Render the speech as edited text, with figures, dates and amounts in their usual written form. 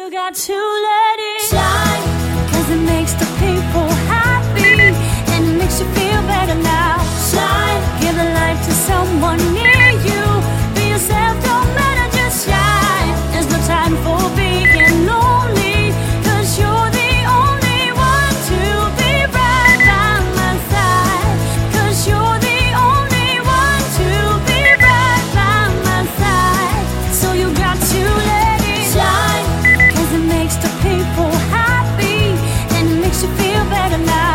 you got to let it shine, 'cause it makes the people happy, and it makes you feel better now. Shine, give the light to someone near you. Be yourself, don't matter, just shine. There's no time for being lonely, 'cause you're the only one to be right by my side. 'Cause you're the only one to be right by my side. So you got to let it shine, 'cause it makes the people happy, and it makes you feel better now.